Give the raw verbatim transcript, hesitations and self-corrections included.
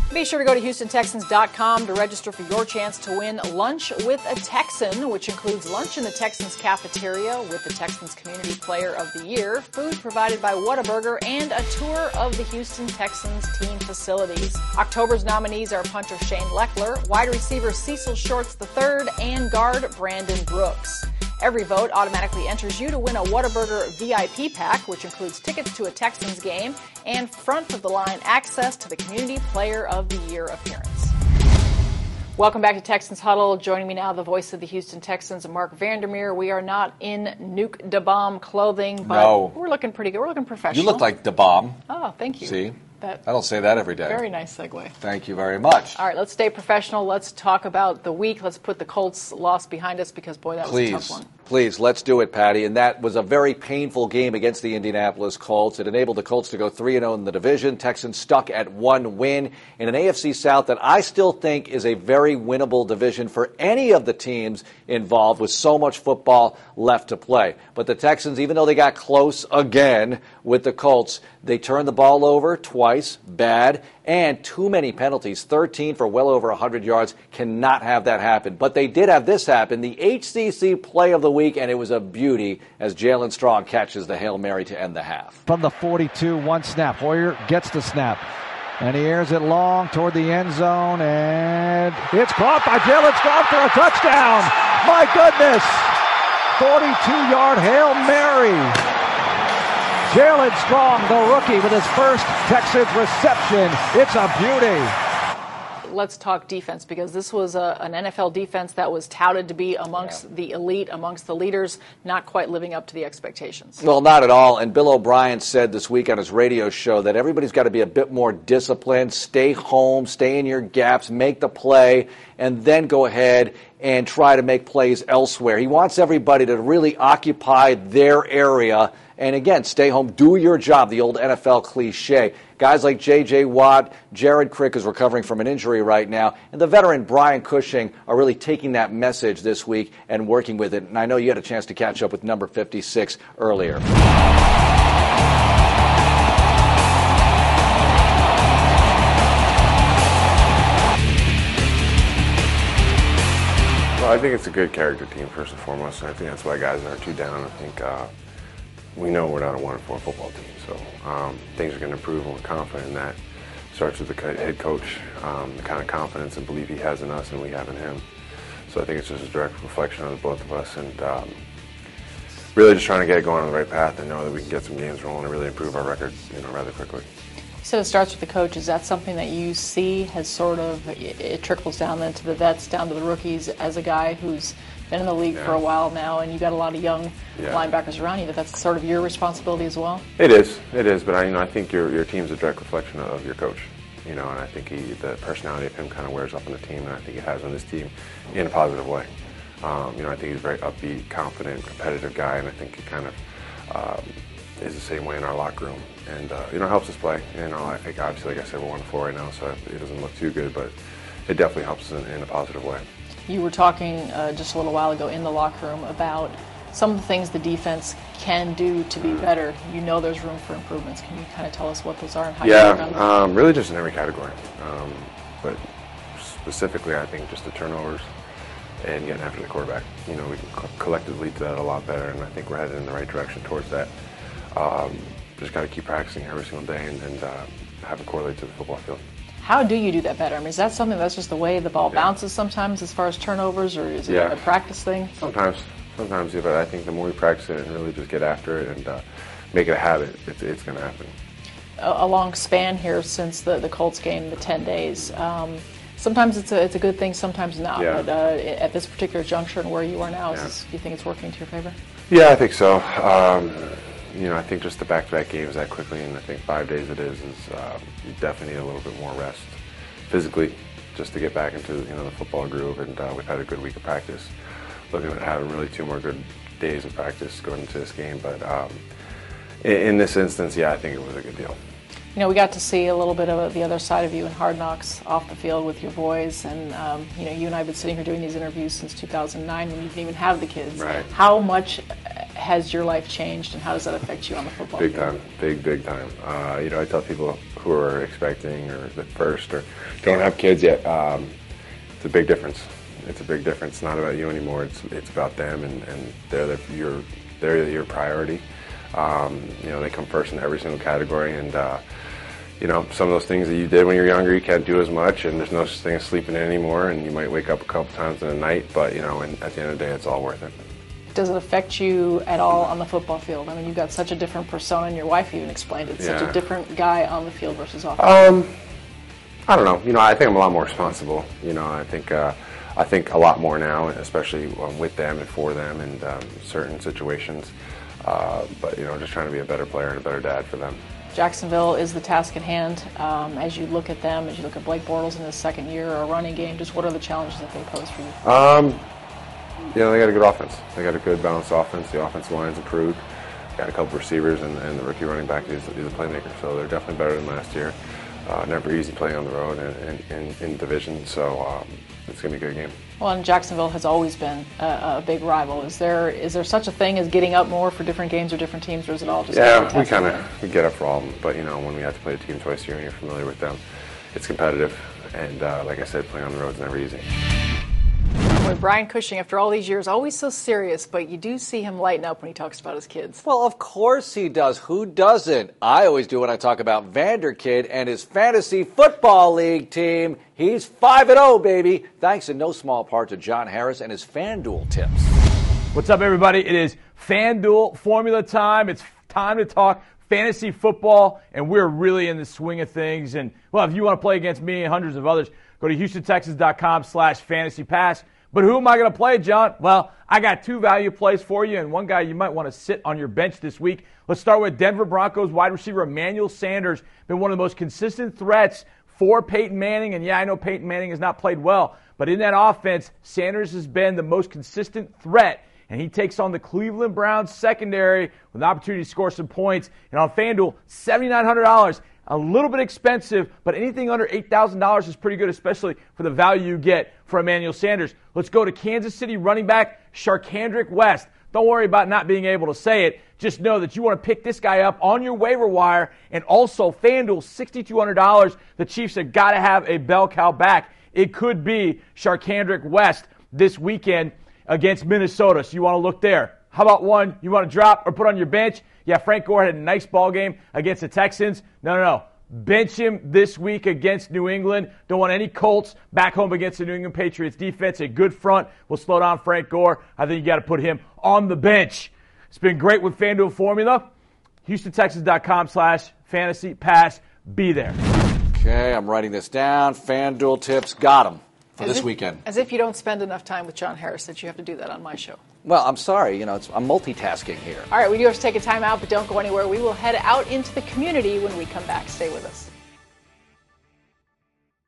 Be sure to go to Houston Texans dot com to register for your chance to win Lunch with a Texan, which includes lunch in the Texans cafeteria with the Texans Community Player of the Year, food provided by Whataburger, and a tour of the Houston Texans team facilities. October's nominees are punter Shane Lechler, wide receiver Cecil Shorts the third, and guard Brandon Brooks. Every vote automatically enters you to win a Whataburger V I P pack, which includes tickets to a Texans game and front-of-the-line access to the Community Player of the Year appearance. Welcome back to Texans Huddle. Joining me now, the voice of the Houston Texans, Mark Vandermeer. We are not in Nuke da Bomb clothing, but no. we're looking pretty good. We're looking professional. You look like da Bomb. Oh, thank you. See? That, I don't say that every day. Very nice segue. Thank you very much. All right, let's stay professional. Let's talk about the week. Let's put the Colts loss behind us because, boy, that Please. was a tough one. Please, let's do it, Patty. And that was a very painful game against the Indianapolis Colts. It enabled the Colts to go three and oh in the division. Texans stuck at one win in an A F C South that I still think is a very winnable division for any of the teams involved with so much football left to play. But the Texans, even though they got close again with the Colts, they turned the ball over twice, bad, and too many penalties, thirteen for well over one hundred yards. Cannot have that happen. But they did have this happen, the H C C play of the week, and it was a beauty as Jalen Strong catches the Hail Mary to end the half. From the forty-two, one snap. Hoyer gets the snap, and he airs it long toward the end zone, and it's caught by Jalen Strong for a touchdown. My goodness, forty-two-yard Hail Mary. Jalen Strong, the rookie, with his first Texans reception. It's a beauty. Let's talk defense, because this was a, an N F L defense that was touted to be amongst yeah. the elite, amongst the leaders, not quite living up to the expectations. Well, not at all. And Bill O'Brien said this week on his radio show that everybody's got to be a bit more disciplined, stay home, stay in your gaps, make the play, and then go ahead and try to make plays elsewhere. He wants everybody to really occupy their area and, again, stay home, do your job, the old N F L cliche. Guys like J J. Watt, Jared Crick is recovering from an injury right now, and the veteran Brian Cushing are really taking that message this week and working with it. And I know you had a chance to catch up with number fifty-six earlier. Well, I think it's a good character team, first and foremost, and I think that's why guys are two down. I think uh, we know we're not a one and four football team, so um, things are going to improve, and we're confident in that. Starts with the head coach, um, the kind of confidence and belief he has in us and we have in him. So I think it's just a direct reflection of the both of us, and um, really just trying to get going on the right path and know that we can get some games rolling and really improve our record, you know, rather quickly. So it starts with the coach. Is that something that you see has sort of, it trickles down then to the vets, down to the rookies, as a guy who's been in the league yeah. for a while now, and you got a lot of young yeah. linebackers around you, that that's sort of your responsibility as well? It is, it is, but I, you know, I think your your team's a direct reflection of your coach, you know, and I think he, the personality of him kind of wears up on the team, and I think it has on this team in a positive way. Um, you know, I think he's a very upbeat, confident, competitive guy, and I think he kind of um, is the same way in our locker room, and uh, you know, helps us play. You know, I think obviously, like I said, we're one to four right now, so it doesn't look too good, but it definitely helps in, in a positive way. You were talking uh, just a little while ago in the locker room about some of the things the defense can do to be better. You know there's room for improvements. Can you kind of tell us what those are and how yeah, you work on them? Um, really just in every category. Um, but specifically, I think just the turnovers and getting after the quarterback. You know, we can co- collectively do that a lot better, and I think we're headed in the right direction towards that. Um, just got to keep practicing every single day and, and uh, have it correlate to the football field. How do you do that better? I mean, is that something that's just the way the ball yeah. bounces sometimes as far as turnovers, or is it yeah. a practice thing? Sometimes. Sometimes, yeah, but I think the more we practice it and really just get after it and uh, make it a habit, it's, it's going to happen. A, a long span here since the, the Colts game, the ten days. Um, sometimes it's a, it's a good thing, sometimes not. Yeah. But uh, at this particular juncture and where you are now, yeah. is this, do you think it's working to your favor? Yeah, I think so. Um, you know, I think just the back-to-back games that quickly, and I think five days it is, is um, you definitely need a little bit more rest physically just to get back into, you know, the football groove, and uh, we've had a good week of practice. Looking at having really two more good days of practice going into this game, but um, in, in this instance, yeah, I think it was a good deal. You know, we got to see a little bit of the other side of you in Hard Knocks off the field with your boys, and um, you know, you and I have been sitting here doing these interviews since two thousand nine when you didn't even have the kids. Right. How much has your life changed, and how does that affect you on the football Big field? time, big, big time. Uh, you know, I tell people who are expecting or the first or don't have kids yet, um, it's a big difference. It's a big difference. It's not about you anymore. It's it's about them, and, and they're the, your they're your priority. Um, you know, they come first in every single category, and uh, you know, some of those things that you did when you were younger, you can't do as much, and there's no such thing as sleeping in anymore, and you might wake up a couple times in the night, but you know, and at the end of the day, it's all worth it. Does it affect you at all on the football field? I mean, you've got such a different persona, and your wife even explained it. Yeah. Such a different guy on the field versus off. Um, I don't know. You know, I think I'm a lot more responsible. You know, I think uh, I think a lot more now, especially um, with them and for them in um, certain situations. Uh, but you know, just trying to be a better player and a better dad for them. Jacksonville is the task at hand. Um, as you look at them, as you look at Blake Bortles in his second year, or a running game, just what are the challenges that they pose for you? Um, you know, they got a good offense. They got a good balanced offense. The offensive line's improved. Got a couple receivers, and, and the rookie running back is, is a playmaker. So they're definitely better than last year. Uh, never easy playing on the road and in, in, in division. So um, it's going to be a good game. Well, and Jacksonville has always been a, a big rival. Is there is there such a thing as getting up more for different games or different teams, or is it all just? Yeah, we kind of we get up for all of them. But you know, when we have to play a team twice a year and you're familiar with them, it's competitive. And uh, like I said, playing on the road is never easy. Boy, Brian Cushing, after all these years, always so serious, but you do see him lighten up when he talks about his kids. Well, of course he does. Who doesn't? I always do when I talk about Vanderkid and his fantasy football league team. He's five and oh, baby, thanks in no small part to John Harris and his FanDuel tips. What's up, everybody? It is FanDuel formula time. It's time to talk fantasy football, and we're really in the swing of things. And, well, if you want to play against me and hundreds of others, go to HoustonTexans.com slash fantasy pass. But who am I going to play, John? Well, I got two value plays for you, and one guy you might want to sit on your bench this week. Let's start with Denver Broncos wide receiver Emmanuel Sanders. Been one of the most consistent threats for Peyton Manning. And, yeah, I know Peyton Manning has not played well, but in that offense, Sanders has been the most consistent threat. And he takes on the Cleveland Browns secondary with an opportunity to score some points. And on FanDuel, seven thousand nine hundred dollars. A little bit expensive, but anything under eight thousand dollars is pretty good, especially for the value you get for Emmanuel Sanders. Let's go to Kansas City running back Charcandrick West. Don't worry about not being able to say it. Just know that you want to pick this guy up on your waiver wire. And also, FanDuel, six thousand two hundred dollars. The Chiefs have got to have a bell cow back. It could be Charcandrick West this weekend against Minnesota, so you want to look there. How about one you want to drop or put on your bench? Yeah, Frank Gore had a nice ball game against the Texans. No, no, no. Bench him this week against New England. Don't want any Colts back home against the New England Patriots defense. A good front will slow down Frank Gore. I think you got to put him on the bench. It's been great with FanDuel Formula. HoustonTexans.com slash fantasy pass. Be there. Okay, I'm writing this down. FanDuel tips, got them for As this if, weekend. As if you don't spend enough time with John Harris that you have to do that on my show. Well, I'm sorry. You know, it's, I'm multitasking here. All right, we do have to take a time out, but don't go anywhere. We will head out into the community when we come back. Stay with us.